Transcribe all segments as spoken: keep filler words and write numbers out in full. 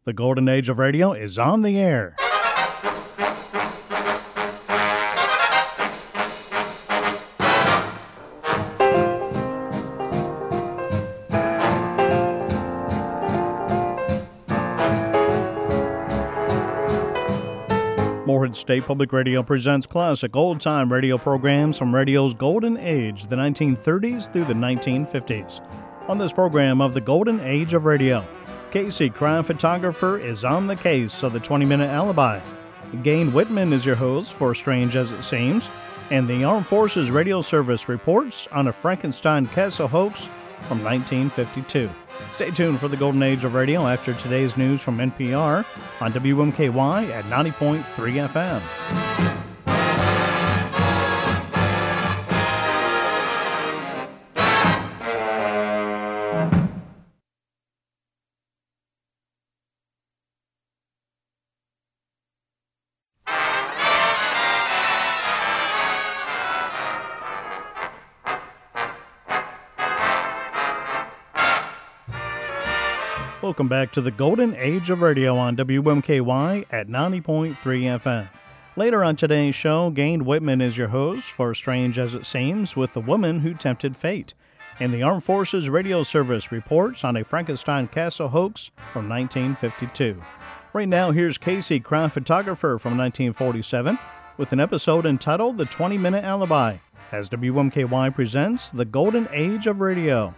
The golden age of radio is on the air. Morehead State Public Radio presents classic old-time radio programs from radio's golden age, the nineteen thirties through the nineteen fifties. On this program of the golden age of radio, Casey, crime photographer, is on the case of the twenty-minute alibi. Gain Whitman is your host for Strange as It Seems, and the Armed Forces Radio Service reports on a Frankenstein Castle hoax from nineteen fifty-two. Stay tuned for the golden age of radio after today's news from N P R on W M K Y at ninety point three F M. Welcome back to the golden age of radio on W M K Y at ninety point three F M. Later on today's show, Gain Whitman is your host for Strange as It Seems with the woman who tempted fate. And the Armed Forces Radio Service reports on a Frankenstein Castle hoax from nineteen fifty-two. Right now, here's Casey, crime photographer from nineteen forty-seven, with an episode entitled The twenty-minute Alibi, as W M K Y presents the golden age of radio.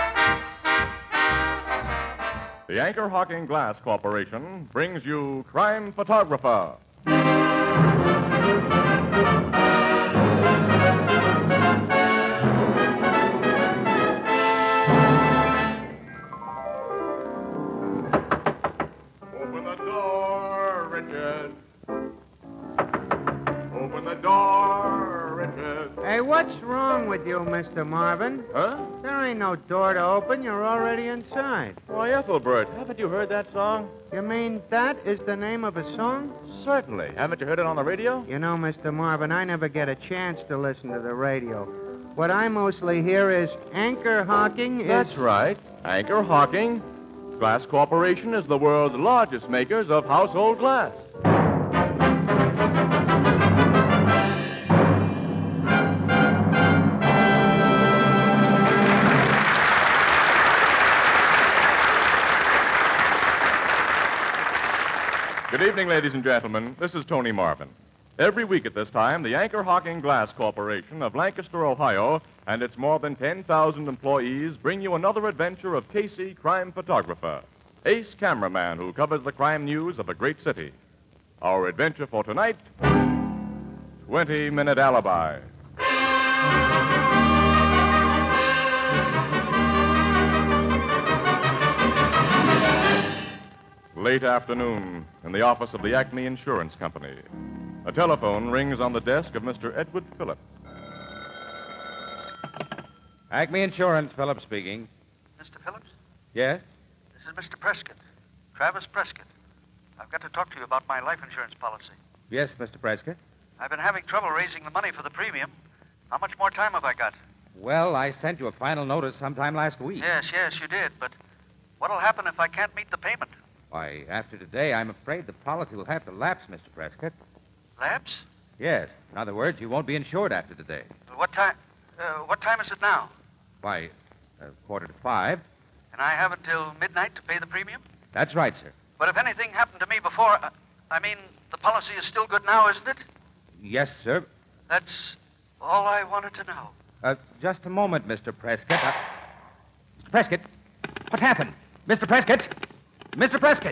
The Anchor Hocking Glass Corporation brings you Crime Photographer. Open the door, Richard. Open the door, Richard. Hey, what's wrong with you, Mister Marvin? Huh? There ain't no door to open. You're already inside. Why, Ethelbert, haven't you heard that song? You mean that is the name of a song? Certainly. Haven't you heard it on the radio? You know, Mister Marvin, I never get a chance to listen to the radio. What I mostly hear is Anchor Hocking is... That's right. Anchor Hocking Glass Corporation is the world's largest makers of household glass. Good evening, ladies and gentlemen. This is Tony Marvin. Every week at this time, the Anchor Hocking Glass Corporation of Lancaster, Ohio, and its more than ten thousand employees bring you another adventure of Casey, crime photographer, ace cameraman who covers the crime news of a great city. Our adventure for tonight, twenty-minute Alibi. Late afternoon, in the office of the Acme Insurance Company. A telephone rings on the desk of Mister Edward Phillips. Acme Insurance, Phillips speaking. Mister Phillips? Yes? This is Mister Prescott. Travis Prescott. I've got to talk to you about my life insurance policy. Yes, Mister Prescott. I've been having trouble raising the money for the premium. How much more time have I got? Well, I sent you a final notice sometime last week. Yes, yes, you did, but what'll happen if I can't meet the payment? Why, after today, I'm afraid the policy will have to lapse, Mister Prescott. Lapse? Yes. In other words, you won't be insured after today. What time? Uh, what time is it now? Why, uh, quarter to five. And I have until midnight to pay the premium? That's right, sir. But if anything happened to me before, uh, I mean, the policy is still good now, isn't it? Yes, sir. That's all I wanted to know. Uh, just a moment, Mister Prescott. Uh, Mister Prescott, what happened? Mister Prescott? Mister Prescott!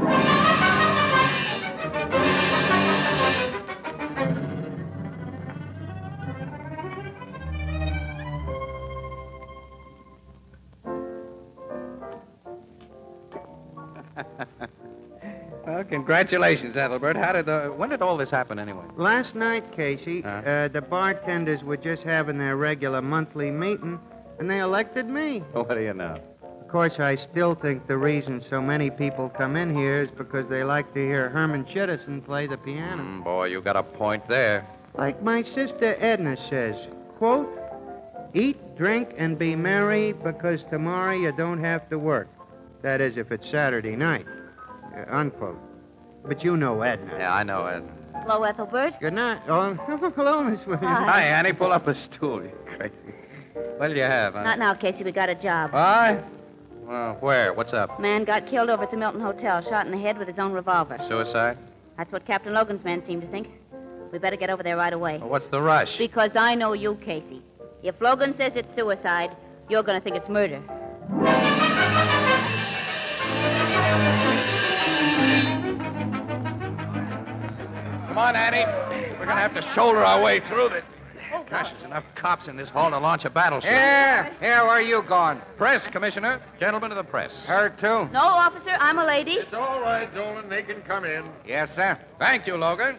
Well, congratulations, Ethelbert. How did the... When did all this happen, anyway? Last night, Casey, Huh? uh, the bartenders were just having their regular monthly meeting, and they elected me. What do you know? Of course, I still think the reason so many people come in here is because they like to hear Herman Chittison play the piano. Mm, boy, you got a point there. Like my sister Edna says, quote, eat, drink, and be merry because tomorrow you don't have to work. That is, if it's Saturday night. Uh, unquote. But you know Edna. Yeah, I know it. Hello, Ethelbert. Good night. Oh, hello, Miss Williams. Hi. Hi, Annie. Pull up a stool. You crazy. What did you have, huh? Not now, Casey. We got a job. Why? Well, where? What's up? Man got killed over at the Milton Hotel, shot in the head with his own revolver. Suicide? That's what Captain Logan's men seem to think. We better get over there right away. Well, what's the rush? Because I know you, Casey. If Logan says it's suicide, you're going to think it's murder. Come on, Annie. We're going to have to shoulder our way through this. Gosh, there's enough cops in this hall to launch a battleship. Here, here, where are you going? Press, Commissioner. Gentlemen of the press. Her, too? No, officer, I'm a lady. It's all right, Dolan. They can come in. Yes, sir. Thank you, Logan.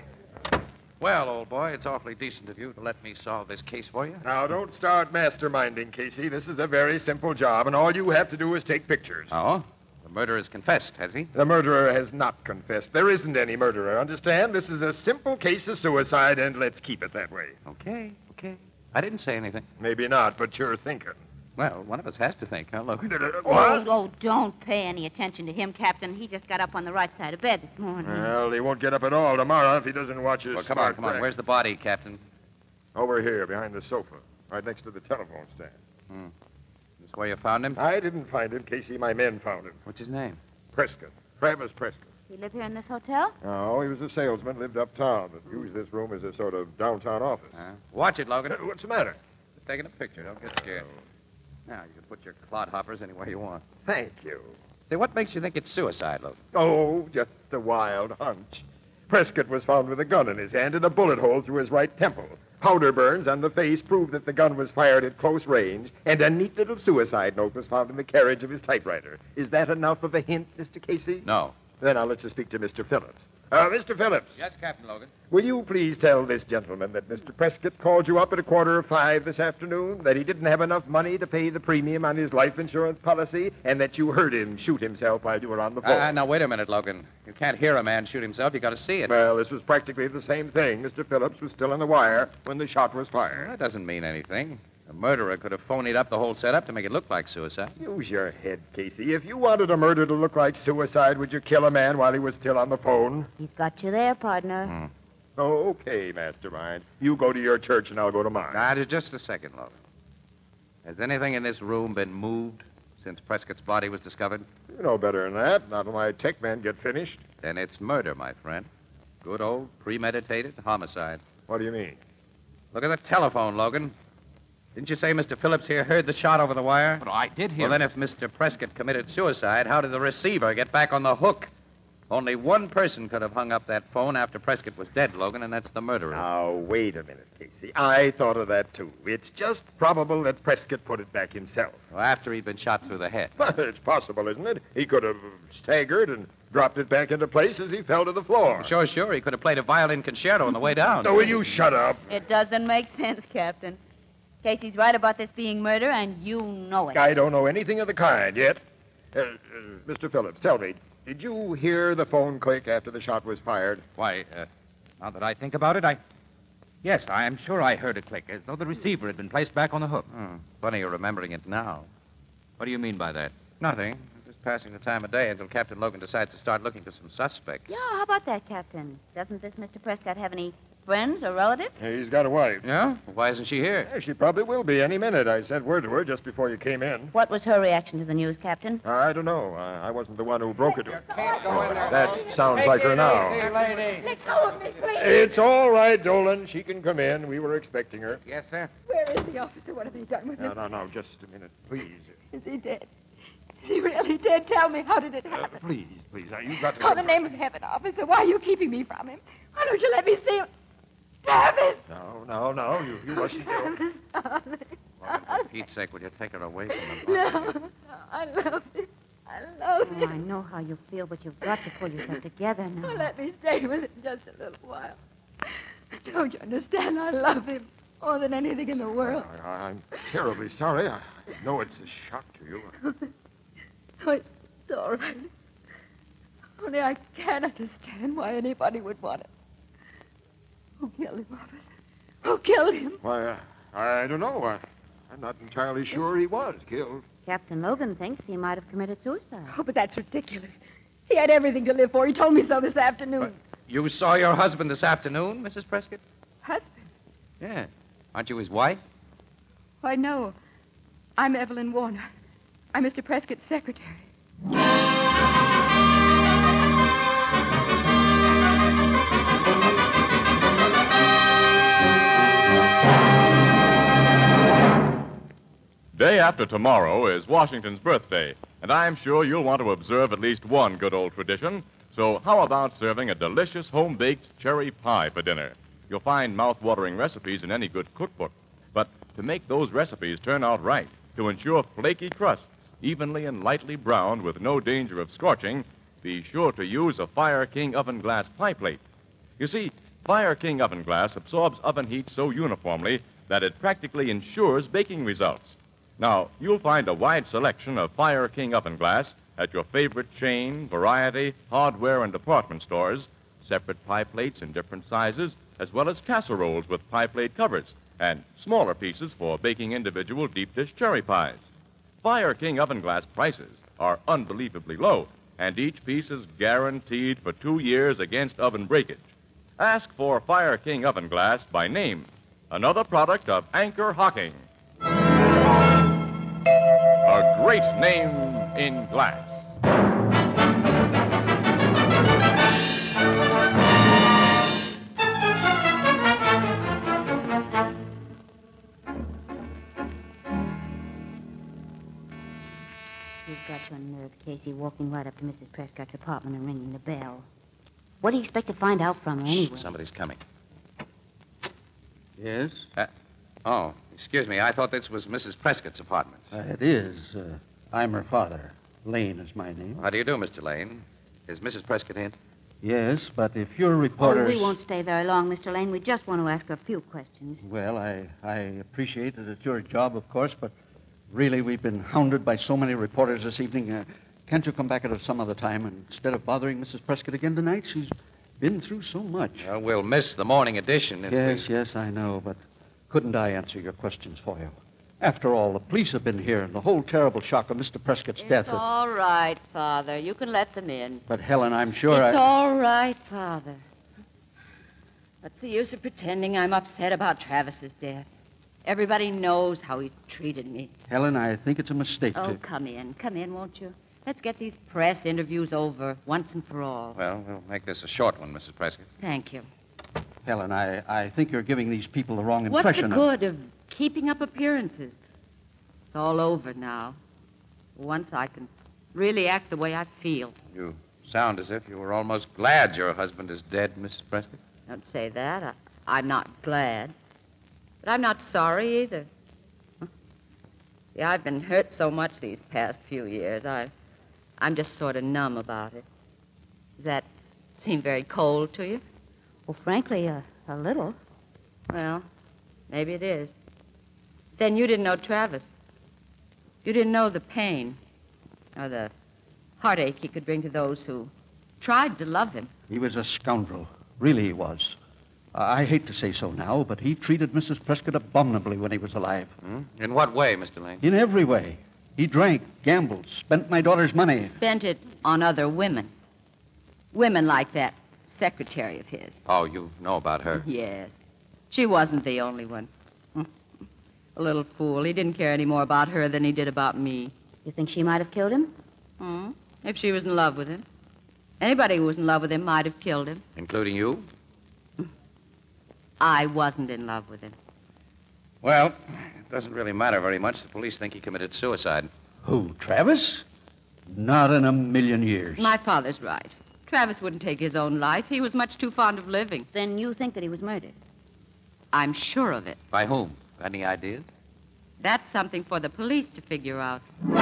Well, old boy, it's awfully decent of you to let me solve this case for you. Now, don't start masterminding, Casey. This is a very simple job, and all you have to do is take pictures. Oh? The murderer's confessed, has he? The murderer has not confessed. There isn't any murderer, understand? This is a simple case of suicide, and let's keep it that way. Okay, okay. I didn't say anything. Maybe not, but you're thinking. Well, one of us has to think, huh, Logan? Oh, What? oh, don't pay any attention to him, Captain. He just got up on the right side of bed this morning. Well, he won't get up at all tomorrow if he doesn't watch his Well, come on, smart come on. break. Where's the body, Captain? Over here, behind the sofa, right next to the telephone stand. Hmm. This where you found him? I didn't find him, Casey. My men found him. What's his name? Prescott. Travis Prescott. He live here in this hotel? Oh, he was a salesman, lived uptown, but used this room as a sort of downtown office. Uh, watch it, Logan. What's the matter? Just taking a picture. Don't get scared. Now, you can put your clodhoppers anywhere you want. Thank you. Say, what makes you think it's suicide, Logan? Oh, just a wild hunch. Prescott was found with a gun in his hand and a bullet hole through his right temple. Powder burns on the face prove that the gun was fired at close range, and a neat little suicide note was found in the carriage of his typewriter. Is that enough of a hint, Mister Casey? No. Then I'll let you speak to Mister Phillips. Uh, Mister Phillips, Yes, Captain Logan. will you please tell this gentleman that Mister Prescott called you up at a quarter of five this afternoon, that he didn't have enough money to pay the premium on his life insurance policy, and that you heard him shoot himself while you were on the phone? Uh, now, wait a minute, Logan. You can't hear a man shoot himself. You got to see it. Well, this was practically the same thing. Mister Phillips was still on the wire when the shot was Well, fired. that doesn't mean anything. A murderer could have phonied up the whole setup to make it look like suicide. Use your head, Casey. If you wanted a murder to look like suicide, would you kill a man while he was still on the phone? He's got you there, partner. Hmm. Oh, okay, mastermind. You go to your church and I'll go to mine. Now, just a second, Logan. Has anything in this room been moved since Prescott's body was discovered? You know better than that. Not when my tech men get finished. Then it's murder, my friend. Good old premeditated homicide. What do you mean? Look at the telephone, Logan. Didn't you say Mister Phillips here heard the shot over the wire? But I did hear. Well, then if Mister Prescott committed suicide, how did the receiver get back on the hook? Only one person could have hung up that phone after Prescott was dead, Logan, and that's the murderer. Now, wait a minute, Casey. I thought of that, too. It's just probable that Prescott put it back himself. Well, after he'd been shot through the head. Well, it's possible, isn't it? He could have staggered and dropped it back into place as he fell to the floor. Sure, sure. He could have played a violin concerto on the way down. So will you shut up? It doesn't make sense, Captain. Casey's right about this being murder, and you know it. I don't know anything of the kind yet. Uh, uh, Mister Phillips, tell me, did you hear the phone click after the shot was fired? Why, uh, now that I think about it, I. Yes, I am sure I heard a click, as though the receiver had been placed back on the hook. Hmm. Funny you're remembering it now. What do you mean by that? Nothing. Just passing the time of day until Captain Logan decides to start looking for some suspects. Yeah, how about that, Captain? Doesn't this Mister Prescott have any friends or relatives? He's got a wife. Yeah? Why isn't she here? Yeah, she probably will be any minute. I sent word to her just before you came in. What was her reaction to the news, Captain? I don't know. I, I wasn't the one who broke it to her. Can't go in there. That sounds like her now. Easy, lady. Let go of me, please. It's all right, Dolan. She can come in. We were expecting her. Yes, sir. Where is the officer? What have they done with No, him? no, no. Just a minute, please. Is he dead? Is he really dead? Tell me, how did it Uh, happen? please, please. Now, you've got to... Oh, in the name of heaven, officer, why are you keeping me from him? Why don't you let me see him? Travis! No, no, no. You, you mustn't go. Travis, darling. Logan, for Pete's sake, will you take her away from the body? No, no, I love him. I love Oh, him. I know how you feel, but you've got to pull yourself together now. Oh, let me stay with him just a little while. Don't you understand? I love him more than anything in the world. I, I'm terribly sorry. I know it's a shock to you. Oh, it's all right. Only I can't understand why anybody would want it. Who killed him, officer? Who killed him? Why, uh, I don't know. I, I'm not entirely sure he was killed. Captain Logan thinks he might have committed suicide. Oh, but that's ridiculous. He had everything to live for. He told me so this afternoon. But you saw your husband this afternoon, Missus Prescott? Husband? Yeah. Aren't you his wife? Why, no. I'm Evelyn Warner. I'm Mister Prescott's secretary. Day after tomorrow is Washington's birthday, and I'm sure you'll want to observe at least one good old tradition. So how about serving a delicious home-baked cherry pie for dinner? You'll find mouth-watering recipes in any good cookbook. But to make those recipes turn out right, to ensure flaky crusts, evenly and lightly browned with no danger of scorching, be sure to use a Fire King oven glass pie plate. You see, Fire King oven glass absorbs oven heat so uniformly that it practically ensures baking results. Now, you'll find a wide selection of Fire King oven glass at your favorite chain, variety, hardware, and department stores, separate pie plates in different sizes, as well as casseroles with pie plate covers, and smaller pieces for baking individual deep dish cherry pies. Fire King oven glass prices are unbelievably low, and each piece is guaranteed for two years against oven breakage. Ask for Fire King oven glass by name, another product of Anchor Hocking. A great name in glass. You've got your nerve, Casey, walking right up to Missus Prescott's apartment and ringing the bell. What do you expect to find out from her anyway? Somebody's coming. Yes? Uh, oh, excuse me. I thought this was Missus Prescott's apartment. Uh, it is. Uh, I'm her father. Lane is my name. How do you do, Mister Lane? Is Missus Prescott in? Yes, but if you're reporters... Oh, we won't stay very long, Mister Lane. We just want to ask her a few questions. Well, I, I appreciate that it's your job, of course, but really we've been hounded by so many reporters this evening. Uh, can't you come back at some other time and instead of bothering Missus Prescott again tonight? She's been through so much. Well, we'll miss the morning edition. If yes, we... yes, I know, but couldn't I answer your questions for you? After all, the police have been here, and the whole terrible shock of Mister Prescott's It's death... all right, Father. You can let them in. But, Helen, I'm sure It's I... all right, Father. What's the use of pretending I'm upset about Travis's death? Everybody knows how he's treated me. Helen, I think it's a mistake Oh, to... come in. Come in, won't you? Let's get these press interviews over once and for all. Well, we'll make this a short one, Missus Prescott. Thank you. Helen, I, I think you're giving these people the wrong What's impression. the good of keeping up appearances? It's all over now. Once I can really act the way I feel. You sound as if you were almost glad your husband is dead, Missus Prescott. Don't say that. I, I'm not glad. But I'm not sorry either. Huh? See, I've been hurt so much these past few years. I, I'm just sort of numb about it. Does that seem very cold to you? Well, frankly, uh, a little. Well, maybe it is. Then you didn't know Travis. You didn't know the pain or the heartache he could bring to those who tried to love him. He was a scoundrel. Really he was. I hate to say so now, but he treated Missus Prescott abominably when he was alive. Hmm? In what way, Mister Lane? In every way. He drank, gambled, spent my daughter's money. Spent it on other women. Women like that secretary of his. Oh, you know about her? Yes. She wasn't the only one. A little fool. He didn't care any more about her than he did about me. You think she might have killed him? Hmm? If she was in love with him. Anybody who was in love with him might have killed him. Including you? I wasn't in love with him. Well, it doesn't really matter very much. The police think he committed suicide. Who, Travis? Not in a million years. My father's right. Travis wouldn't take his own life. He was much too fond of living. Then you think that he was murdered? I'm sure of it. By whom? Any ideas? That's something for the police to figure out.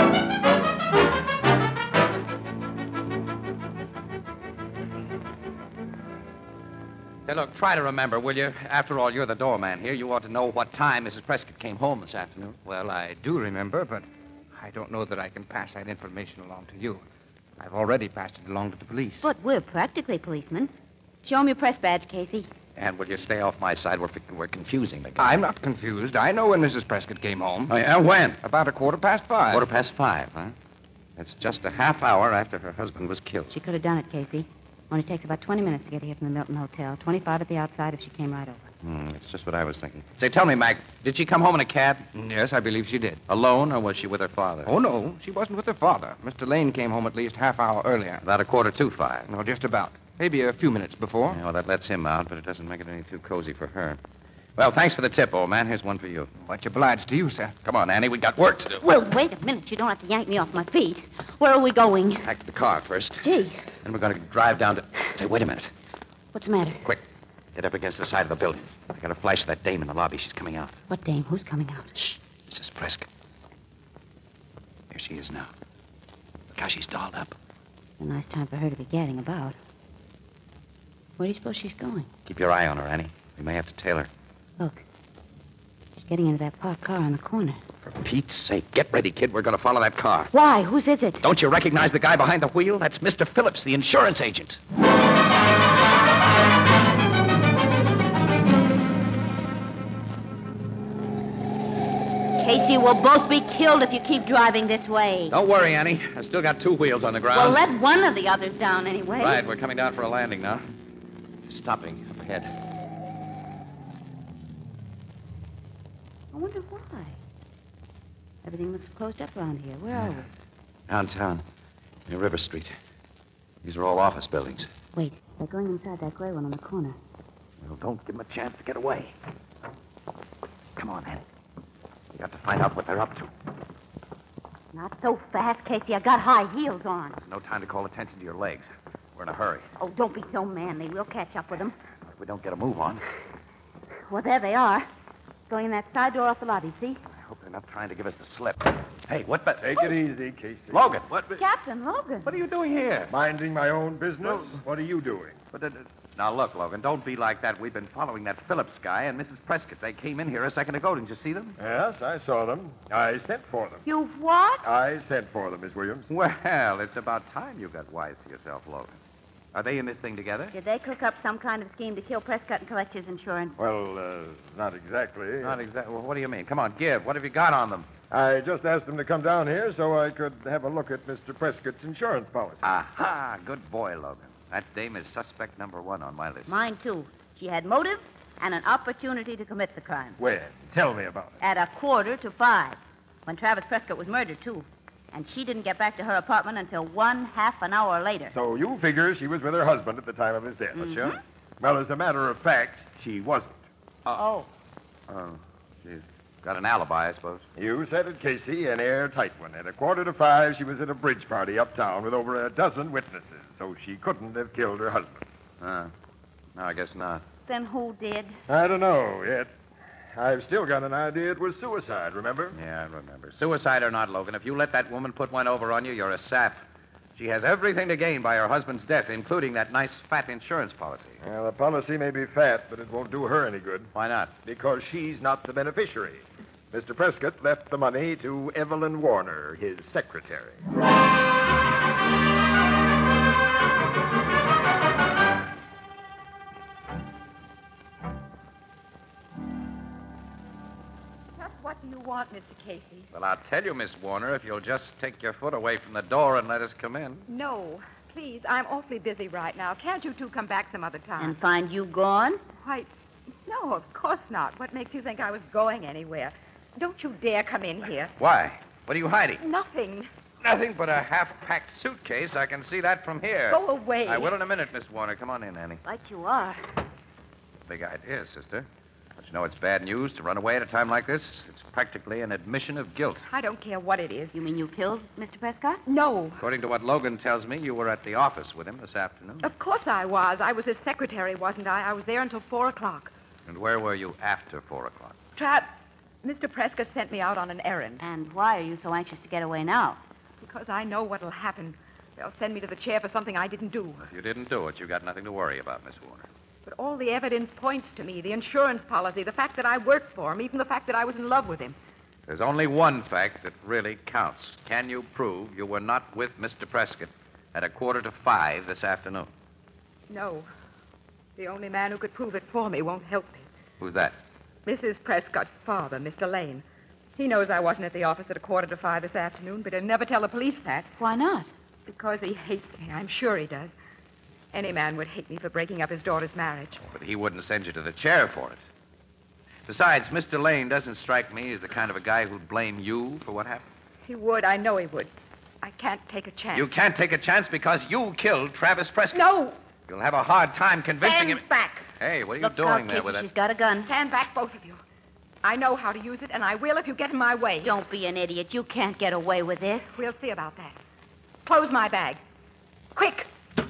Hey, look, try to remember, will you? After all, you're the doorman here. You ought to know what time Missus Prescott came home this afternoon. Well, I do remember, but I don't know that I can pass that information along to you. I've already passed it along to the police. But we're practically policemen. Show him your press badge, Casey. And will you stay off my side? We're, we're confusing the guy. I'm not confused. I know when Missus Prescott came home. Oh, yeah? When? About a quarter past five. Quarter past five, huh? It's just a half hour after her husband was killed. She could have done it, Casey. Only takes about twenty minutes to get here from the Milton Hotel. twenty-five at the outside if she came right over. Hmm, it's just what I was thinking. Say, tell me, Mac, did she come home in a cab? Yes, I believe she did. Alone, or was she with her father? Oh, no, she wasn't with her father. Mister Lane came home at least half hour earlier. About a quarter to five. No, just about. Maybe a few minutes before. Yeah, well, that lets him out, but it doesn't make it any too cozy for her. Well, thanks for the tip, old man. Here's one for you. Much obliged to you, sir. Come on, Annie. We got work to do. Well, wait a minute. You don't have to yank me off my feet. Where are we going? Back to the car first. Gee. Then we're going to drive down to... Say, wait a minute. What's the matter? Quick. Get up against the side of the building. I got a flash of that dame in the lobby. She's coming out. What dame? Who's coming out? Shh. Missus Prescott. There she is now. Look how she's dolled up. A nice time for her to be gadding about. Where do you suppose she's going? Keep your eye on her, Annie. We may have to tail her. Look. She's getting into that parked car on the corner. For Pete's sake, get ready, kid. We're going to follow that car. Why? Whose is it? Don't you recognize the guy behind the wheel? That's Mister Phillips, the insurance agent. Casey, we'll both be killed if you keep driving this way. Don't worry, Annie. I've still got two wheels on the ground. Well, let one of the others down anyway. Right, we're coming down for a landing now. Stopping up ahead. I wonder why. Everything looks closed up around here. Where are we? Downtown, near River Street. These are all office buildings. Wait, they're going inside that gray one on the corner. Well, don't give them a chance to get away. Come on, Annie. We got to find out what they're up to. Not so fast, Casey. I got high heels on. There's no time to call attention to your legs. We're in a hurry. Oh, don't be so manly. We'll catch up with them. If we don't get a move on. Well, there they are. Going in that side door off the lobby, see? I hope they're not trying to give us the slip. Hey, what the... Take it easy, Casey. Logan, what... Captain Logan. What are you doing here? Minding my own business? What are you doing? But, uh, now, look, Logan, don't be like that. We've been following that Phillips guy and Missus Prescott. They came in here a second ago. Didn't you see them? Yes, I saw them. I sent for them. You what? I sent for them, Miss Williams. Well, it's about time you got wise to yourself, Logan. Are they in this thing together? Did they cook up some kind of scheme to kill Prescott and collect his insurance? Well, uh, not exactly. Not exactly. Well, what do you mean? Come on, give. What have you got on them? I just asked them to come down here so I could have a look at Mister Prescott's insurance policy. Aha! Good boy, Logan. That dame is suspect number one on my list. Mine, too. She had motive and an opportunity to commit the crime. When? Tell me about it. At a quarter to five, when Travis Prescott was murdered, too. And she didn't get back to her apartment until one half an hour later. So you figure she was with her husband at the time of his death. Mm-hmm. Sure? Well, as a matter of fact, she wasn't. Oh. Oh, she's got an alibi, I suppose. You said it, Casey, an airtight one. At a quarter to five, she was at a bridge party uptown with over a dozen witnesses, so she couldn't have killed her husband. Uh, no, I guess not. Then who did? I don't know yet. I've still got an idea it was suicide, remember? Yeah, I remember. Suicide or not, Logan, if you let that woman put one over on you, you're a sap. She has everything to gain by her husband's death, including that nice fat insurance policy. Well, the policy may be fat, but it won't do her any good. Why not? Because she's not the beneficiary. Mister Prescott left the money to Evelyn Warner, his secretary. What do you want, Mister Casey? Well, I'll tell you, Miss Warner, if you'll just take your foot away from the door and let us come in. No. Please, I'm awfully busy right now. Can't you two come back some other time? And find you gone? Why, no, of course not. What makes you think I was going anywhere? Don't you dare come in here. Why? What are you hiding? Nothing. Nothing but a half-packed suitcase. I can see that from here. Go away. I will in a minute, Miss Warner. Come on in, Annie. Right you are. Big idea, sister. Don't you know it's bad news to run away at a time like this? It's practically an admission of guilt. I don't care what it is. You mean you killed Mister Prescott? No. According to what Logan tells me, you were at the office with him this afternoon. Of course I was. I was his secretary, wasn't I? I was there until four o'clock. And where were you after four o'clock? Trap, Mister Prescott sent me out on an errand. And why are you so anxious to get away now? Because I know what'll happen. They'll send me to the chair for something I didn't do. If you didn't do it, you got nothing to worry about, Miss Warner. But all the evidence points to me. The insurance policy, the fact that I worked for him, even the fact that I was in love with him. There's only one fact that really counts. Can you prove you were not with Mister Prescott at a quarter to five this afternoon? No. The only man who could prove it for me won't help me. Who's that? Missus Prescott's father, Mister Lane. He knows I wasn't at the office at a quarter to five this afternoon, but he'll never tell the police that. Why not? Because he hates me. I'm sure he does. Any man would hate me for breaking up his daughter's marriage. But he wouldn't send you to the chair for it. Besides, Mister Lane doesn't strike me as the kind of a guy who'd blame you for what happened. He would. I know he would. I can't take a chance. You can't take a chance because you killed Travis Prescott. No! You'll have a hard time convincing Stand him. back. Hey, what are you Look doing out, there Casey, with that? she's got a gun. Stand back, both of you. I know how to use it, and I will if you get in my way. Don't be an idiot. You can't get away with this. We'll see about that. Close my bag. Quick!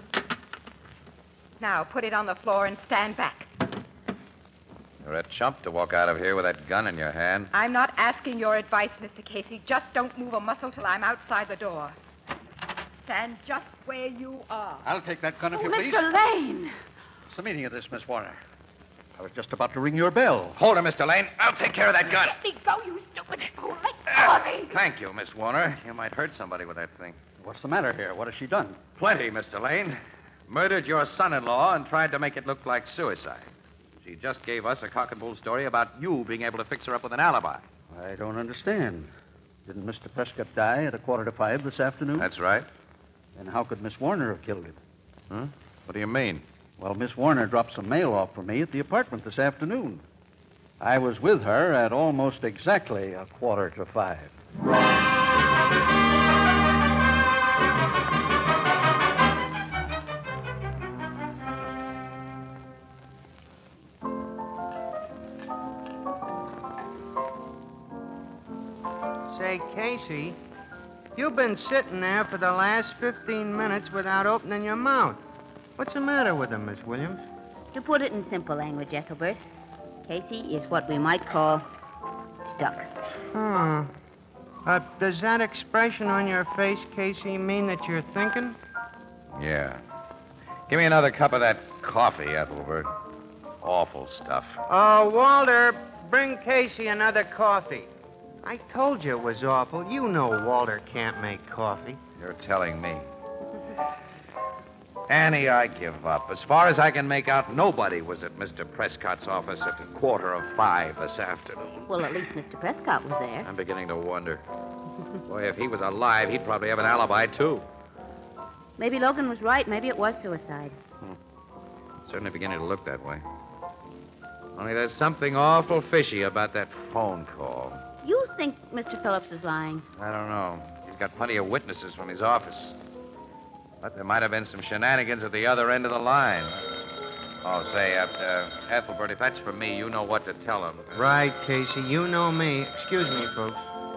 Now, put it on the floor and stand back. You're a chump to walk out of here with that gun in your hand. I'm not asking your advice, Mister Casey. Just don't move a muscle till I'm outside the door. Stand just where you are. I'll take that gun if Oh, you please. Mister Lane! What's the meaning of this, Miss Warner? I was just about to ring your bell. Hold her, Mister Lane. I'll take care of that gun. Let me go, you stupid fool. Let go of me. Thank you, Miss Warner. You might hurt somebody with that thing. What's the matter here? What has she done? Plenty, Mister Lane. Murdered your son-in-law and tried to make it look like suicide. She just gave us a cock and bull story about you being able to fix her up with an alibi. I don't understand. Didn't Mister Prescott die at a quarter to five this afternoon? That's right. Then how could Miss Warner have killed him? Huh? What do you mean? Well, Miss Warner dropped some mail off for me at the apartment this afternoon. I was with her at almost exactly a quarter to five. Say, Casey, you've been sitting there for the last fifteen minutes without opening your mouth. What's the matter with him, Miss Williams? To put it in simple language, Ethelbert, Casey is what we might call stuck. Hmm. Uh, does that expression on your face, Casey, mean that you're thinking? Yeah. Give me another cup of that coffee, Ethelbert. Awful stuff. Oh, Walter, bring Casey another coffee. I told you it was awful. You know Walter can't make coffee. You're telling me. Annie, I give up. As far as I can make out, nobody was at Mister Prescott's office at a quarter of five this afternoon. Well, at least Mister Prescott was there. I'm beginning to wonder. Boy, if he was alive, he'd probably have an alibi, too. Maybe Logan was right. Maybe it was suicide. Certainly beginning to look that way. Only there's something awful fishy about that phone call. You think Mister Phillips is lying? I don't know. He's got plenty of witnesses from his office. But there might have been some shenanigans at the other end of the line. Oh, say, uh, uh, Ethelbert, if that's for me, you know what to tell him. Right, Casey. You know me. Excuse me, folks.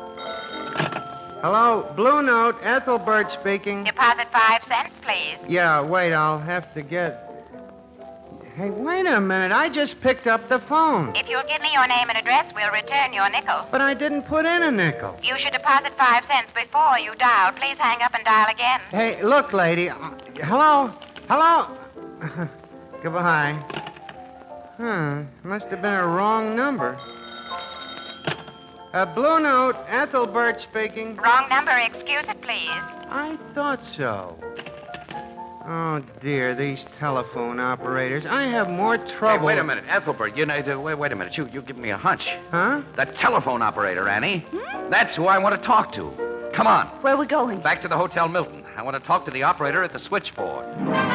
Hello, Blue Note, Ethelbert speaking. Deposit five cents, please. Yeah, wait, I'll have to get... Hey, wait a minute. I just picked up the phone. If you'll give me your name and address, we'll return your nickel. But I didn't put in a nickel. You should deposit five cents before you dial. Please hang up and dial again. Hey, look, lady. Uh, hello? Hello? Goodbye. Hmm, must have been a wrong number. Uh, Blue Note, Ethelbert speaking. Wrong number. Excuse it, please. I thought so. Oh, dear, these telephone operators. I have more trouble. Hey, wait a minute, Ethelbert. You know, wait, wait a minute. You, you give me a hunch. Huh? The telephone operator, Annie. Hmm? That's who I want to talk to. Come on. Where are we going? Back to the Hotel Milton. I want to talk to the operator at the switchboard.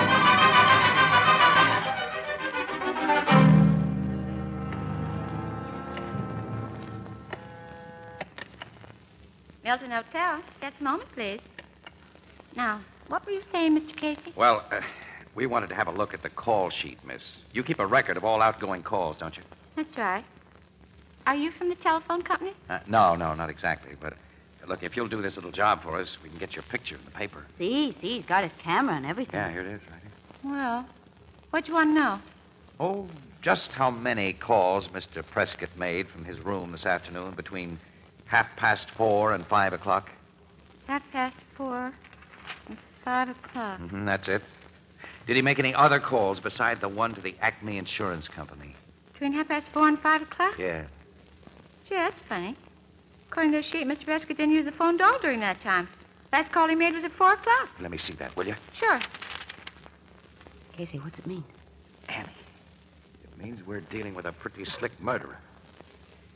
Milton Hotel. Just a moment, please. Now, what were you saying, Mister Casey? Well, uh, we wanted to have a look at the call sheet, miss. You keep a record of all outgoing calls, don't you? That's right. Are you from the telephone company? Uh, no, no, not exactly. But, uh, look, if you'll do this little job for us, we can get your picture in the paper. See, see, he's got his camera and everything. Yeah, here it is, right here. Well, what do you want to know? Oh, just how many calls Mister Prescott made from his room this afternoon between half past four and five o'clock? Half past four and five o'clock. Mm-hmm, that's it. Did he make any other calls beside the one to the Acme Insurance Company? Between half past four and five o'clock? Yeah. Gee, that's funny. According to the sheet, Mister Prescott didn't use the phone at all during that time. Last call he made was at four o'clock. Let me see that, will you? Sure. Casey, what's it mean? Annie, it means we're dealing with a pretty slick murderer.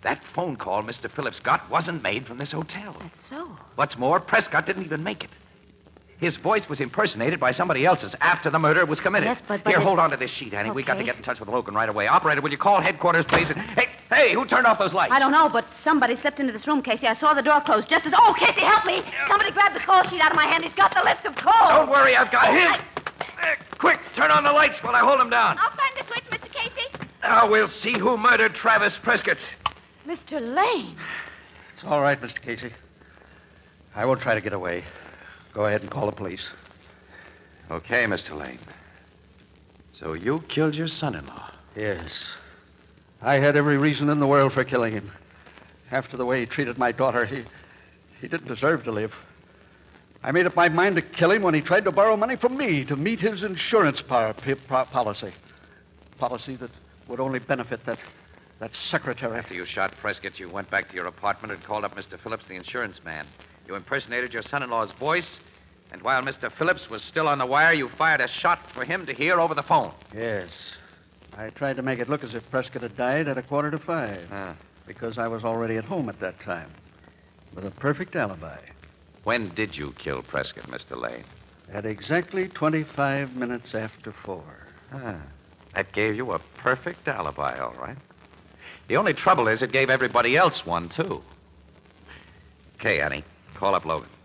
That phone call Mister Phillips got wasn't made from this hotel. That's so. What's more, Prescott didn't even make it. His voice was impersonated by somebody else's after the murder was committed. Yes, but... but Here, it... hold on to this sheet, Annie. Okay. We've got to get in touch with Logan right away. Operator, will you call headquarters, please? And... Hey, hey, who turned off those lights? I don't know, but somebody slipped into this room, Casey. I saw the door close just as... Oh, Casey, help me! Somebody grabbed the call sheet out of my hand. He's got the list of calls. Don't worry, I've got Oh, him. I- Uh, quick, turn on the lights while I hold him down. I'll find the switch, Mister Casey. Now we'll see who murdered Travis Prescott. Mister Lane. It's all right, Mister Casey. I won't try to get away. Go ahead and call the police. Okay, Mister Lane. So you killed your son-in-law. Yes. I had every reason in the world for killing him. After the way he treated my daughter, he, he didn't deserve to live. I made up my mind to kill him when he tried to borrow money from me to meet his insurance par- p- pro- policy. Policy that would only benefit that, that secretary. After you shot Prescott, you went back to your apartment and called up Mister Phillips, the insurance man. You impersonated your son-in-law's voice, and while Mister Phillips was still on the wire, you fired a shot for him to hear over the phone. Yes. I tried to make it look as if Prescott had died at a quarter to five. Huh. Because I was already at home at that time. With a perfect alibi. When did you kill Prescott, Mister Lane? At exactly twenty-five minutes after four. Ah, that gave you a perfect alibi, all right. The only trouble is it gave everybody else one, too. Okay, Annie, call up Logan.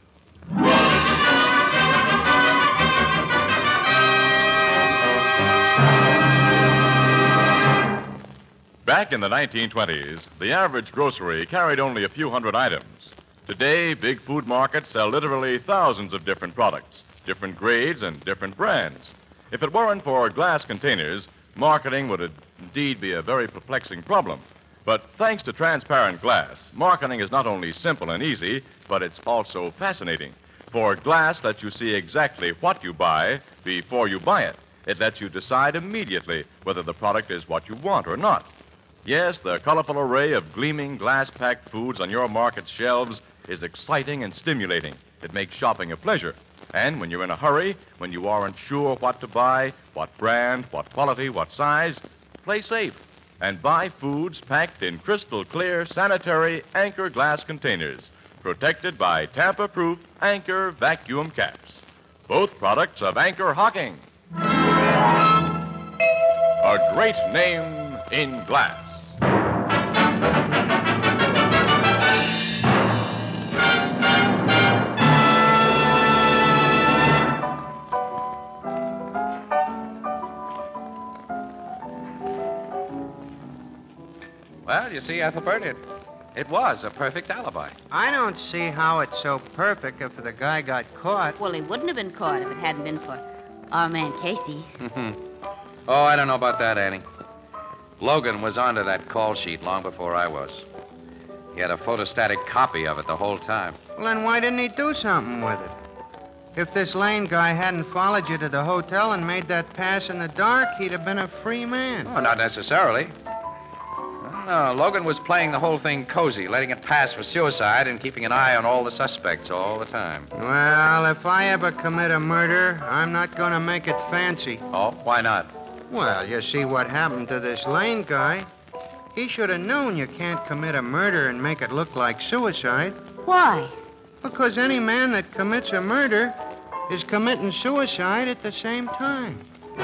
Back in the nineteen twenties, the average grocery carried only a few hundred items. Today, big food markets sell literally thousands of different products, different grades, and different brands. If it weren't for glass containers, marketing would indeed be a very perplexing problem. But thanks to transparent glass, marketing is not only simple and easy, but it's also fascinating. For glass lets you see exactly what you buy before you buy it. It lets you decide immediately whether the product is what you want or not. Yes, the colorful array of gleaming glass-packed foods on your market shelves is exciting and stimulating. It makes shopping a pleasure. And when you're in a hurry, when you aren't sure what to buy, what brand, what quality, what size, play safe and buy foods packed in crystal clear sanitary Anchor glass containers, protected by tamper-proof Anchor vacuum caps. Both products of Anchor Hocking. A great name in glass. Well, you see, Ethelbert, it, it was a perfect alibi. I don't see how it's so perfect if the guy got caught. Well, he wouldn't have been caught if it hadn't been for our man Casey. Oh, I don't know about that, Annie. Logan was onto that call sheet long before I was. He had a photostatic copy of it the whole time. Well, then why didn't he do something with it? If this Lane guy hadn't followed you to the hotel and made that pass in the dark, he'd have been a free man. Oh, not necessarily. No, Logan was playing the whole thing cozy, letting it pass for suicide and keeping an eye on all the suspects all the time. Well, if I ever commit a murder, I'm not going to make it fancy. Oh, why not? Well, you see what happened to this Lane guy. He should have known you can't commit a murder and make it look like suicide. Why? Because any man that commits a murder is committing suicide at the same time.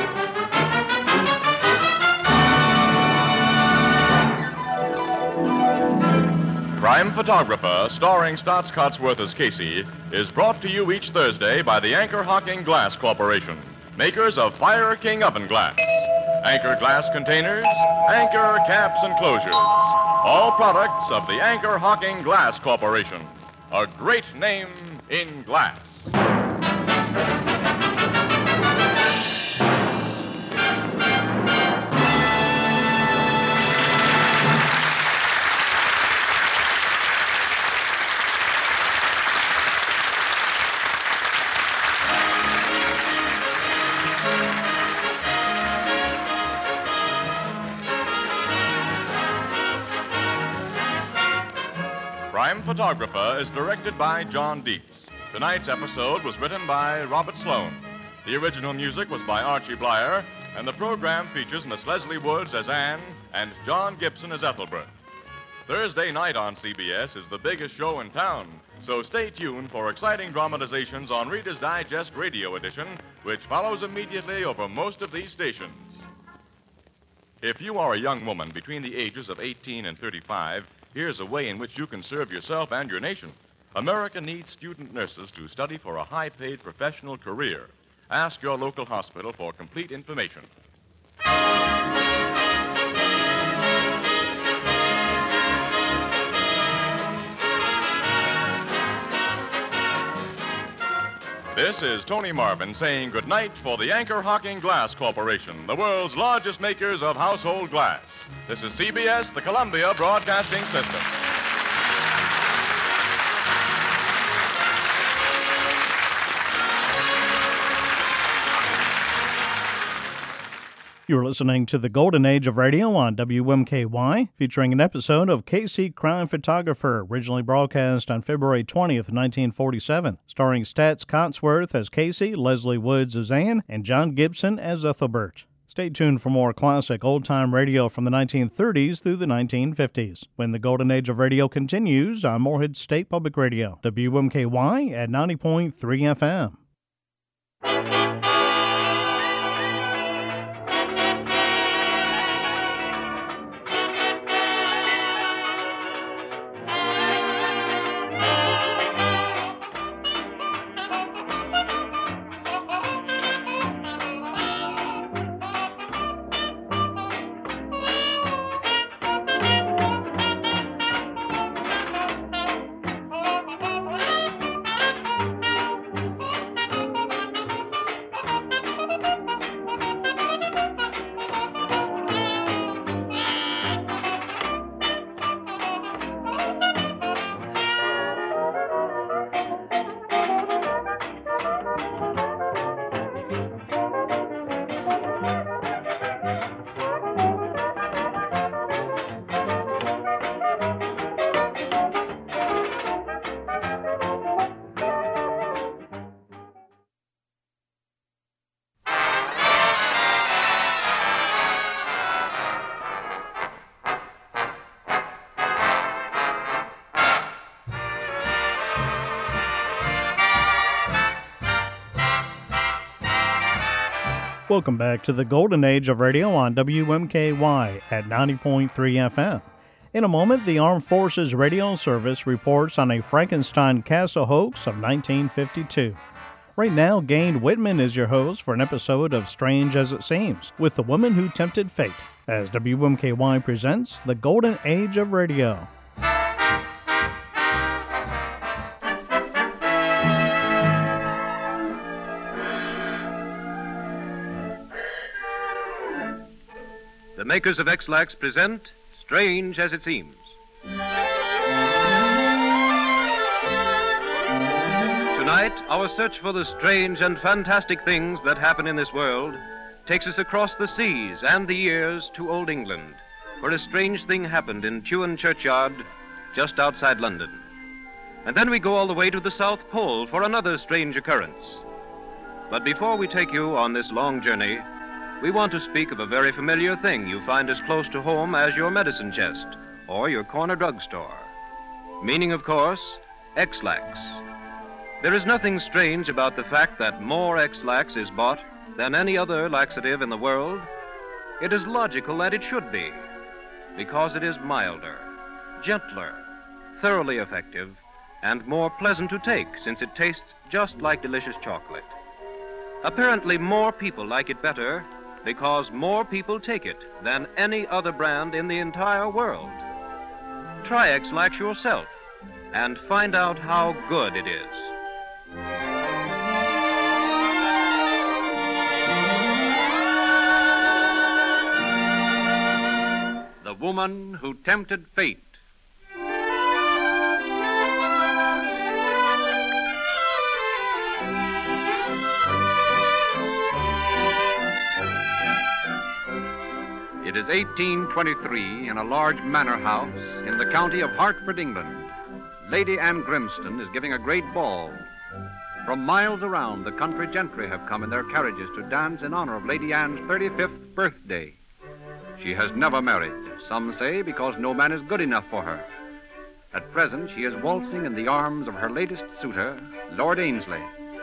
Crime Photographer, starring Stotts Cotsworth as Casey, is brought to you each Thursday by the Anchor Hocking Glass Corporation, makers of Fire King oven glass, Anchor glass containers, Anchor caps and closures, all products of the Anchor Hocking Glass Corporation, a great name in glass. Crime Photographer is directed by John Dietz. Tonight's episode was written by Robert Sloan. The original music was by Archie Blyer, and the program features Miss Leslie Woods as Anne and John Gibson as Ethelbert. Thursday night on C B S is the biggest show in town, so stay tuned for exciting dramatizations on Reader's Digest Radio Edition, which follows immediately over most of these stations. If you are a young woman between the ages of eighteen and thirty-five, here's a way in which you can serve yourself and your nation. America needs student nurses to study for a high-paid professional career. Ask your local hospital for complete information. This is Tony Marvin saying goodnight for the Anchor Hocking Glass Corporation, the world's largest makers of household glass. This is C B S, the Columbia Broadcasting System. You're listening to the Golden Age of Radio on W M K Y, featuring an episode of Casey Crime Photographer, originally broadcast on February twentieth, nineteen forty-seven, starring Stats Cotsworth as Casey, Leslie Woods as Anne, and John Gibson as Ethelbert. Stay tuned for more classic old-time radio from the nineteen thirties through the nineteen fifties. When the Golden Age of Radio continues on Morehead State Public Radio, W M K Y at ninety point three F M. Welcome back to the Golden Age of Radio on W M K Y at ninety point three F M. In a moment, the Armed Forces Radio Service reports on a Frankenstein Castle hoax of nineteen fifty-two. Right now, Gain Whitman is your host for an episode of Strange as It Seems, with the woman who tempted fate, as W M K Y presents the Golden Age of Radio. The makers of X-Lax present Strange as It Seems. Tonight, our search for the strange and fantastic things that happen in this world takes us across the seas and the years to Old England, where a strange thing happened in Tuin Churchyard, just outside London. And then we go all the way to the South Pole for another strange occurrence. But before we take you on this long journey, we want to speak of a very familiar thing you find as close to home as your medicine chest or your corner drugstore. Meaning, of course, X-Lax. There is nothing strange about the fact that more X-Lax is bought than any other laxative in the world. It is logical that it should be, because it is milder, gentler, thoroughly effective, and more pleasant to take since it tastes just like delicious chocolate. Apparently, more people like it better because more people take it than any other brand in the entire world. Try X-Lax yourself and find out how good it is. The Woman Who Tempted Fate. It is eighteen twenty-three in a large manor house in the county of Hertford, England. Lady Anne Grimston is giving a great ball. From miles around, the country gentry have come in their carriages to dance in honor of Lady Anne's thirty-fifth birthday. She has never married, Some say because no man is good enough for her. At present, she is waltzing in the arms of her latest suitor, Lord Ainsley.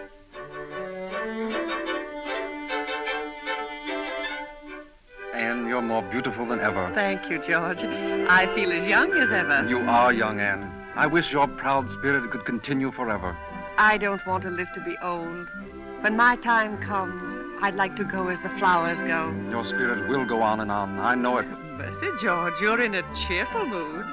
Anne, you're more beautiful than ever. Thank you, George. I feel as young as ever. You are young, Anne. I wish your proud spirit could continue forever. I don't want to live to be old. When my time comes, I'd like to go as the flowers go. Your spirit will go on and on. I know it. Mercy, George, you're in a cheerful mood.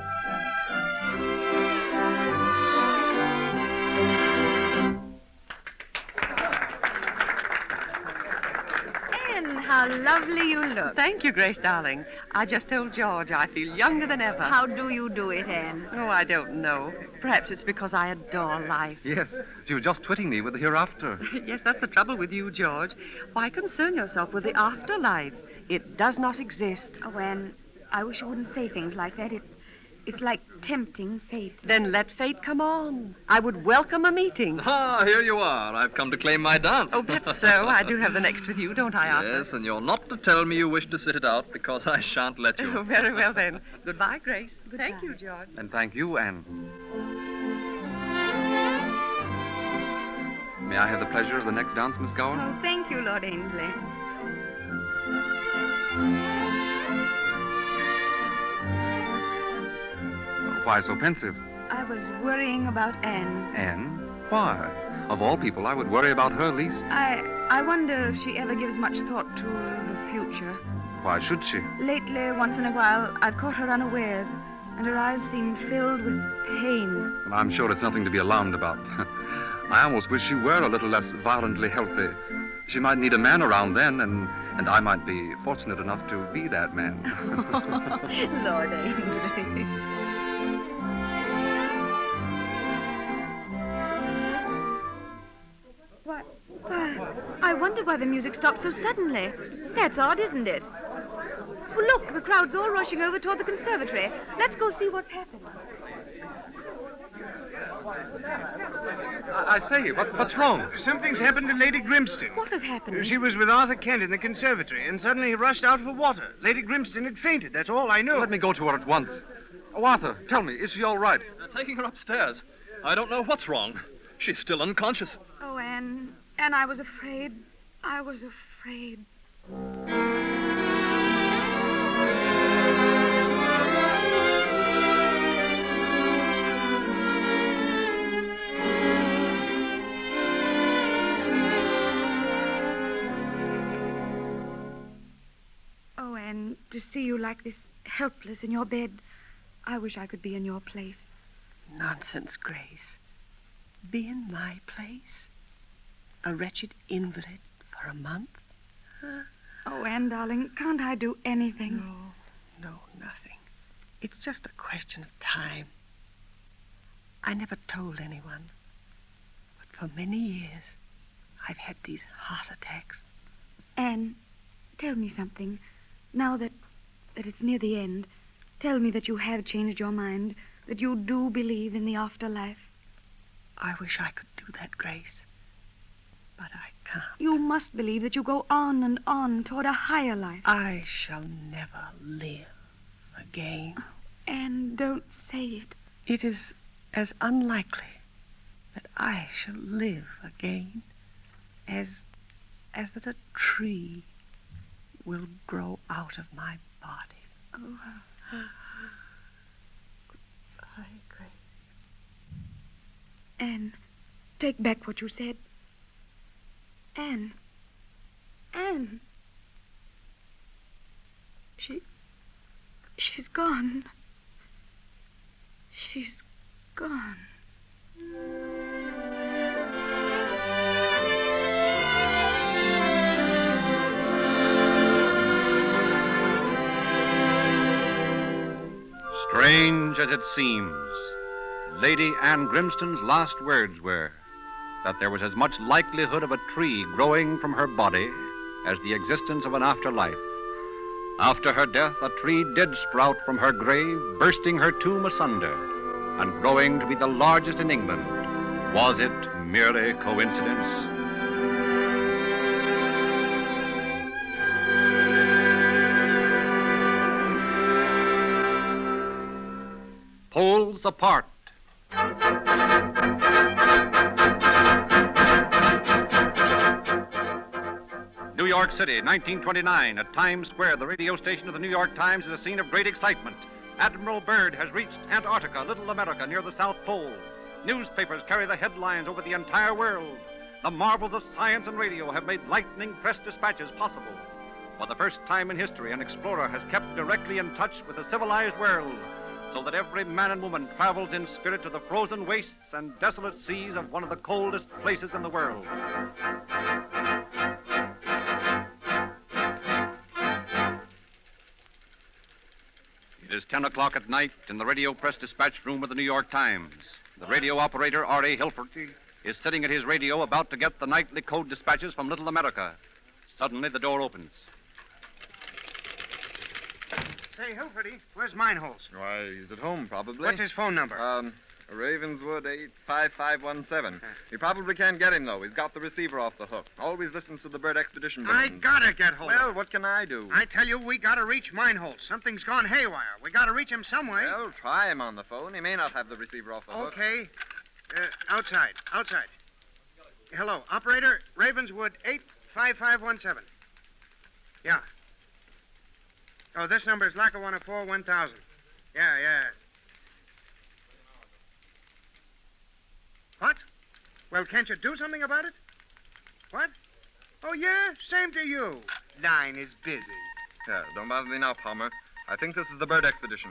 How lovely you look. Thank you, Grace, darling. I just told George I feel younger than ever. How do you do it, Anne? Oh, I don't know. Perhaps it's because I adore life. Yes, she was just twitting me with the hereafter. Yes, that's the trouble with you, George. Why concern yourself with the afterlife? It does not exist. Oh, Anne, I wish you wouldn't say things like that. It, it's like tempting fate. Then let fate come on. I would welcome a meeting. Ah, here you are. I've come to claim my dance. Oh, that's so. I do have the next with you, don't I, Arthur? Yes, and you're not to tell me you wish to sit it out because I shan't let you. Oh, very well, then. Goodbye, Grace. Goodbye. Thank you, George. And thank you, Anne. May I have the pleasure of the next dance, Miss Gowan? Oh, thank you, Lord Ainsley. Why so pensive? I was worrying about Anne. Anne? Why? Of all people, I would worry about her least. I I wonder if she ever gives much thought to the future. Why should she? Lately, once in a while, I've caught her unawares, and her eyes seemed filled with pain. Well, I'm sure it's nothing to be alarmed about. I almost wish she were a little less violently healthy. She might need a man around then, and, and I might be fortunate enough to be that man. Lord Ainsley. Why, why, I wonder why the music stopped so suddenly. That's odd, isn't it? Well, look, the crowd's all rushing over toward the conservatory. Let's go see what's happened. I, I say, what, what's wrong? Something's happened to Lady Grimston. What has happened? She was with Arthur Kent in the conservatory, and suddenly he rushed out for water. Lady Grimston had fainted, that's all I know. Let me go to her at once. Oh, Arthur, tell me, is she all right? They're taking her upstairs. I don't know what's wrong. She's still unconscious. Oh, Anne. Anne, I was afraid. I was afraid. Oh, Anne, to see you like this, helpless in your bed, I wish I could be in your place. Nonsense, Grace. Be in my place? A wretched invalid for a month? Huh? Oh, Anne, darling, can't I do anything? No, no, nothing. It's just a question of time. I never told anyone. But for many years, I've had these heart attacks. Anne, tell me something. Now that, that it's near the end, tell me that you have changed your mind, that you do believe in the afterlife. I wish I could do that, Grace. But I can't. You must believe that you go on and on toward a higher life. I shall never live again. Oh, Anne, don't say it. It is as unlikely that I shall live again as, as that a tree will grow out of my body. Oh. Goodbye, Grace. Anne, take back what you said. Anne. Anne. She... She's gone. She's gone. Strange as it seems, Lady Anne Grimston's last words were that there was as much likelihood of a tree growing from her body as the existence of an afterlife. After her death, a tree did sprout from her grave, bursting her tomb asunder, and growing to be the largest in England. Was it merely coincidence? Worlds Apart. New York City, nineteen twenty-nine. At Times Square, the radio station of the New York Times is a scene of great excitement. Admiral Byrd has reached Antarctica, Little America, near the South Pole. Newspapers carry the headlines over the entire world. The marvels of science and radio have made lightning press dispatches possible. For the first time in history, an explorer has kept directly in touch with the civilized world, so that every man and woman travels in spirit to the frozen wastes and desolate seas of one of the coldest places in the world. It is ten o'clock at night in the radio press dispatch room of the New York Times. The radio operator, R A. Hilferty, is sitting at his radio about to get the nightly code dispatches from Little America. Suddenly, the door opens. Say, Hilferty, where's Mineholz? Why, he's at home, probably. What's his phone number? Um, Ravenswood eight five five one seven. You probably can't get him, though. He's got the receiver off the hook. Always listens to the Bird Expedition I bulletins. gotta get hold of Well, him. what can I do? I tell you, we gotta reach Mineholz. Something's gone haywire. We gotta reach him some way. Well, try him on the phone. He may not have the receiver off the hook. Okay. Uh, outside. Outside. Hello, operator. Ravenswood eight five five one seven. Yeah. Oh, this number is Lackawanna four one thousand. Yeah, yeah. What? Well, can't you do something about it? What? Oh, yeah? Same to you. Line is busy. Yeah, don't bother me now, Palmer. I think this is the Bird Expedition.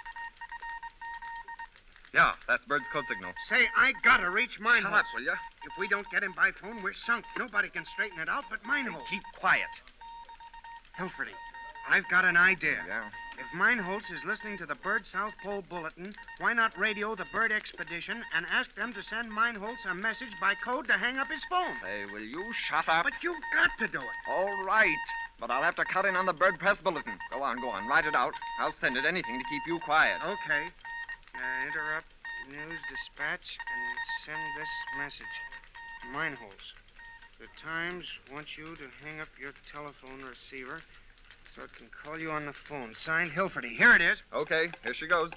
Yeah, that's Bird's code signal. Say, I gotta reach Mineholz. Shut up, will ya? If we don't get him by phone, we're sunk. Nobody can straighten it out but Mineholz. Keep quiet. Hilferty, I've got an idea. Yeah? If Mineholz is listening to the Bird South Pole Bulletin, why not radio the Bird Expedition and ask them to send Mineholz a message by code to hang up his phone? Hey, will you shut up? But you've got to do it. All right, but I'll have to cut in on the Bird Press Bulletin. Go on, go on, write it out. I'll send it anything to keep you quiet. Okay. Uh, interrupt news dispatch and send this message. Mineholz. The Times wants you to hang up your telephone receiver so it can call you on the phone. Signed, Hilferty. Here it is. Okay, here she goes.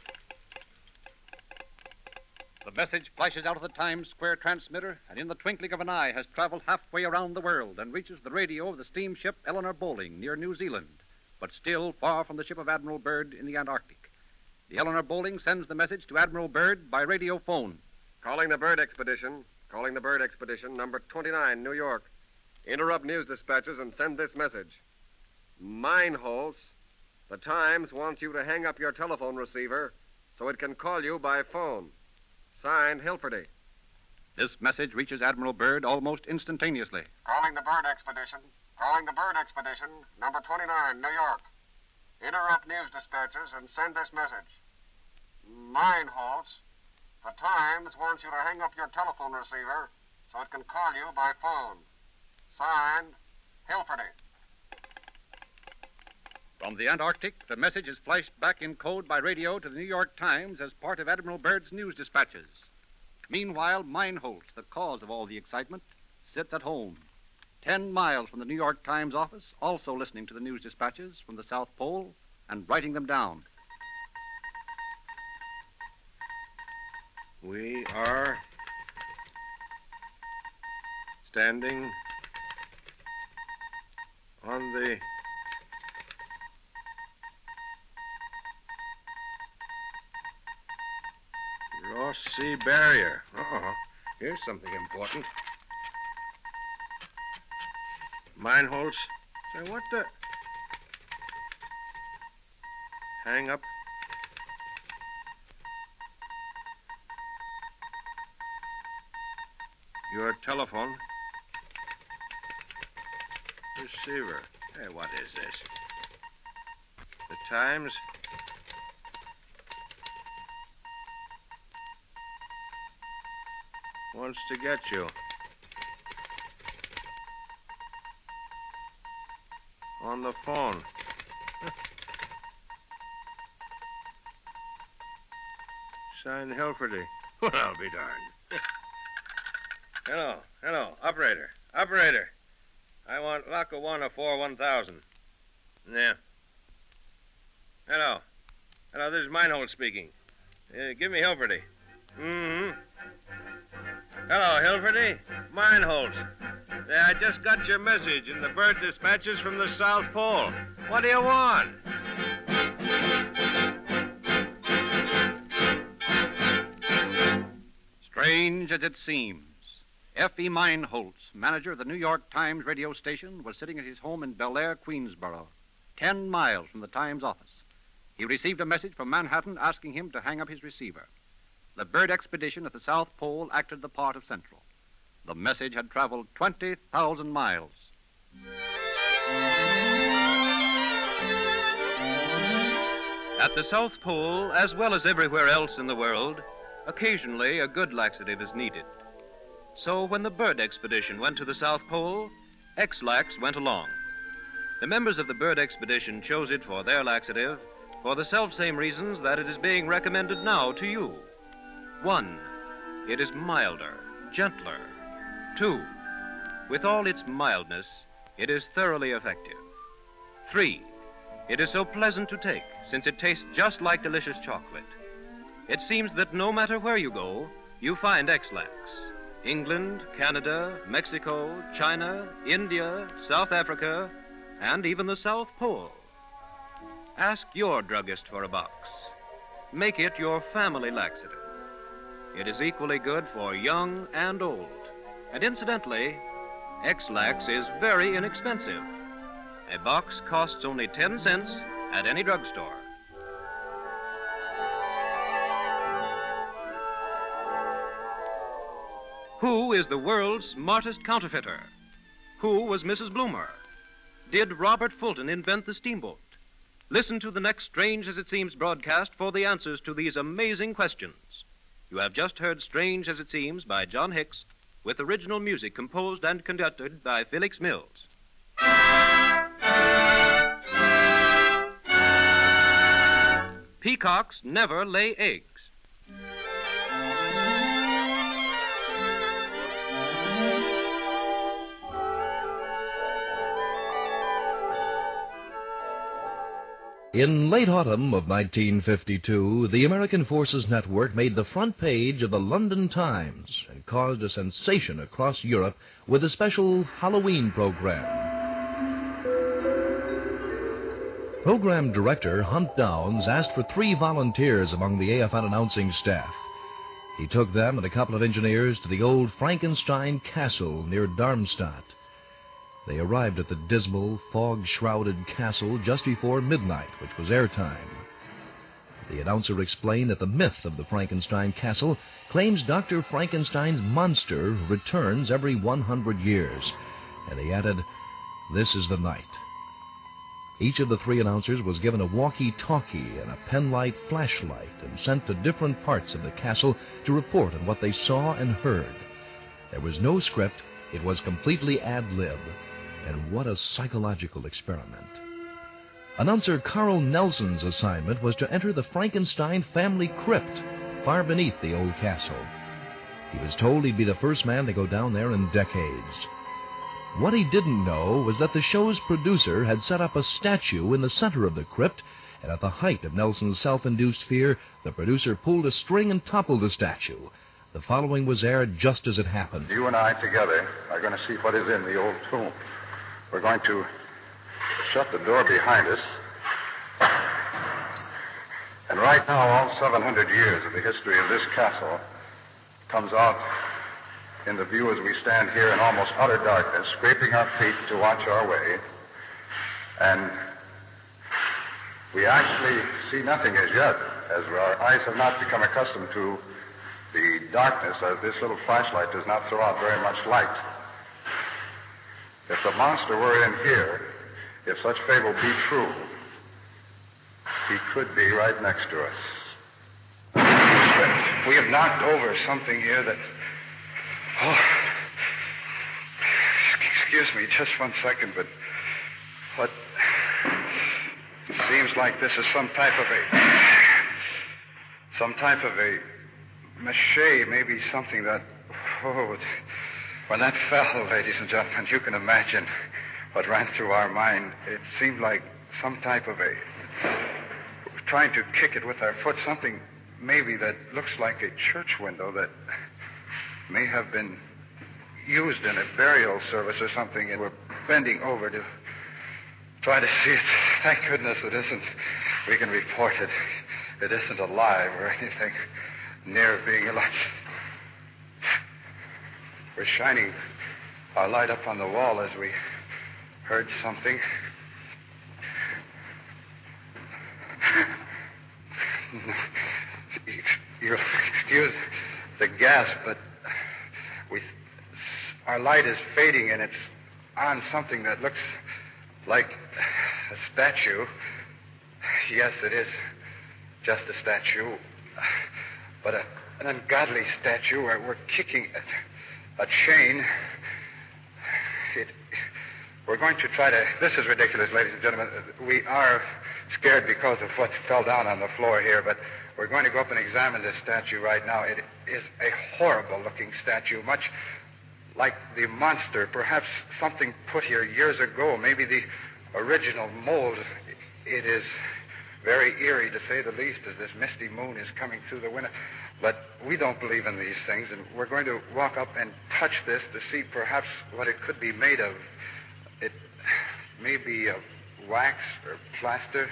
The message flashes out of the Times Square transmitter, and in the twinkling of an eye has traveled halfway around the world and reaches the radio of the steamship Eleanor Bowling near New Zealand, but still far from the ship of Admiral Byrd in the Antarctic. The Eleanor Bowling sends the message to Admiral Byrd by radio phone. Calling the Bird Expedition. Calling the Bird Expedition, number twenty-nine, New York. Interrupt news dispatches and send this message. Mineholz, the Times wants you to hang up your telephone receiver so it can call you by phone. Signed, Hilferty. This message reaches Admiral Byrd almost instantaneously. Calling the Bird Expedition. Calling the Bird Expedition, number twenty-nine, New York. Interrupt news dispatches and send this message. Mineholz, the Times wants you to hang up your telephone receiver so it can call you by phone. Signed, Hilferty. From the Antarctic, the message is flashed back in code by radio to the New York Times as part of Admiral Byrd's news dispatches. Meanwhile, Mineholz, the cause of all the excitement, sits at home, ten miles from the New York Times office, also listening to the news dispatches from the South Pole and writing them down. We are standing on the Ross Sea Barrier. Oh, here's something important. Mineholz. Say, what the... Hang up. Your telephone. Receiver. Hey, what is this? The Times. Wants to get you. On the phone. Signed Hilferty. Well, I'll be darned. Hello, hello, operator, operator. I want Lackawanna four one thousand. Yeah. Hello. Hello, this is Mineholz speaking. Uh, give me Hilferty. Mm-hmm. Hello, Hilferty. Meinholz. Yeah, I just got your message in the bird dispatches from the South Pole. What do you want? Strange as it seems, F E. Meinholz, manager of the New York Times radio station, was sitting at his home in Bel Air, Queensboro, ten miles from the Times office. He received a message from Manhattan asking him to hang up his receiver. The bird expedition at the South Pole acted the part of Central. The message had traveled twenty thousand miles. At the South Pole, as well as everywhere else in the world, occasionally a good laxative is needed. So when the bird expedition went to the South Pole, X-Lax went along. The members of the bird expedition chose it for their laxative for the self-same reasons that it is being recommended now to you. One, it is milder, gentler. Two, with all its mildness, it is thoroughly effective. Three, it is so pleasant to take since it tastes just like delicious chocolate. It seems that no matter where you go, you find X-Lax. England, Canada, Mexico, China, India, South Africa, and even the South Pole. Ask your druggist for a box. Make it your family laxative. It is equally good for young and old. And incidentally, X-Lax is very inexpensive. A box costs only ten cents at any drugstore. Who is the world's smartest counterfeiter? Who was Missus Bloomer? Did Robert Fulton invent the steamboat? Listen to the next Strange As It Seems broadcast for the answers to these amazing questions. You have just heard Strange As It Seems by John Hicks, with original music composed and conducted by Felix Mills. Peacocks never lay eggs. In late autumn of nineteen fifty-two, the American Forces Network made the front page of the London Times and caused a sensation across Europe with a special Halloween program. Program director Hunt Downs asked for three volunteers among the A F N announcing staff. He took them and a couple of engineers to the old Frankenstein Castle near Darmstadt. They arrived at the dismal, fog-shrouded castle just before midnight, which was airtime. The announcer explained that the myth of the Frankenstein Castle claims Doctor Frankenstein's monster returns every one hundred years. And he added, "This is the night." Each of the three announcers was given a walkie-talkie and a penlight flashlight and sent to different parts of the castle to report on what they saw and heard. There was no script. It was completely ad-lib. And what a psychological experiment. Announcer Carl Nelson's assignment was to enter the Frankenstein family crypt far beneath the old castle. He was told he'd be the first man to go down there in decades. What he didn't know was that the show's producer had set up a statue in the center of the crypt, and at the height of Nelson's self-induced fear, the producer pulled a string and toppled the statue. The following was aired just as it happened. You and I together are going to see what is in the old tomb. We're going to shut the door behind us. And right now, all seven hundred years of the history of this castle comes out in the view as we stand here in almost utter darkness, scraping our feet to watch our way. And we actually see nothing as yet, as our eyes have not become accustomed to the darkness, as this little flashlight does not throw out very much light. If the monster were in here, if such fable be true, he could be right next to us. We have knocked over something here that... Oh, excuse me just one second, but what... It seems like this is some type of a... Some type of a... mache, maybe something that... Oh, when that fell, ladies and gentlemen, you can imagine what ran through our mind. It seemed like some type of a... We're trying to kick it with our foot, something maybe that looks like a church window that may have been used in a burial service or something, and we're bending over to try to see it. Thank goodness it isn't. We can report it. It isn't alive or anything near being alive. We're shining our light up on the wall as we heard something. You'll excuse the gasp, but we, our light is fading, and it's on something that looks like a statue. Yes, it is just a statue, but a, an ungodly statue where we're kicking a, a chain. It, we're going to try to... This is ridiculous, ladies and gentlemen. We are scared because of what fell down on the floor here, but we're going to go up and examine this statue right now. It is a horrible-looking statue, much like the monster, perhaps something put here years ago, maybe the original mold. It is very eerie, to say the least, as this misty moon is coming through the window. But we don't believe in these things, and we're going to walk up and touch this to see perhaps what it could be made of. It may be of wax or plaster.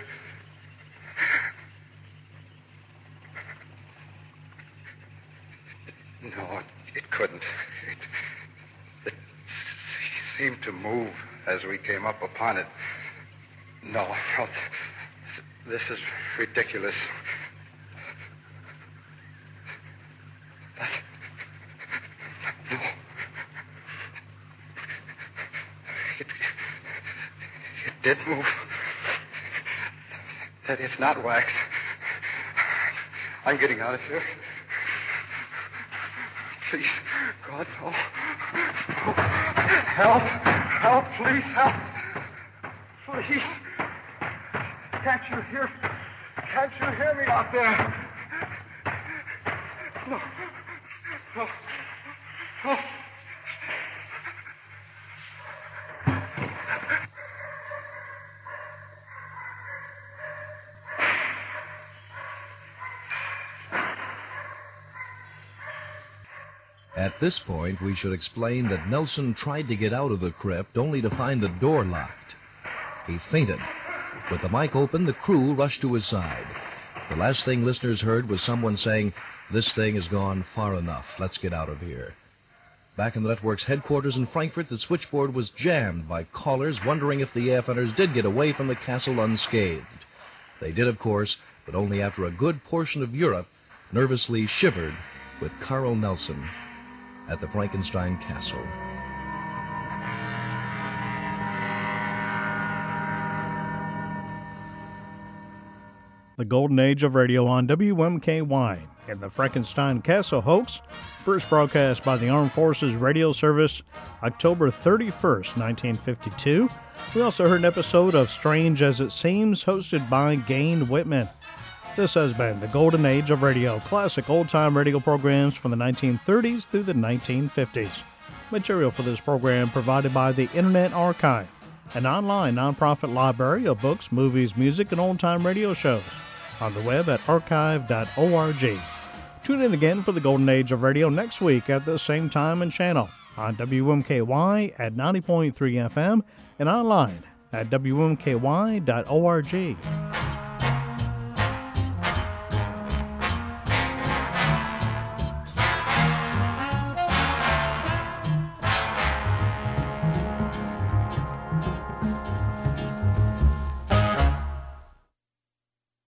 No, it, it couldn't. It, it seemed to move as we came up upon it. No, no, this is ridiculous. That, no. It, it did move. That it's not wax. I'm getting out of here. Please, God, no. No. Help! Help, please, help! Please. Can't you hear? Can't you hear me out there? No. No. No. At this point, we should explain that Nelson tried to get out of the crypt only to find the door locked. He fainted. With the mic open, the crew rushed to his side. The last thing listeners heard was someone saying, "This thing has gone far enough. Let's get out of here." Back in the network's headquarters in Frankfurt, the switchboard was jammed by callers wondering if the A F Ners did get away from the castle unscathed. They did, of course, but only after a good portion of Europe nervously shivered with Carl Nelson at the Frankenstein Castle. The Golden Age of Radio on W M K Y and the Frankenstein Castle hoax, first broadcast by the Armed Forces Radio Service, October thirty-first, nineteen fifty-two. We also heard an episode of Strange as It Seems, hosted by Gain Whitman. This has been the Golden Age of Radio, classic old-time radio programs from the nineteen thirties through the nineteen fifties. Material for this program provided by the Internet Archive, an online nonprofit library of books, movies, music, and old-time radio shows on the web at archive dot org. Tune in again for the Golden Age of Radio next week at the same time and channel on W M K Y at ninety point three F M and online at W M K Y dot org.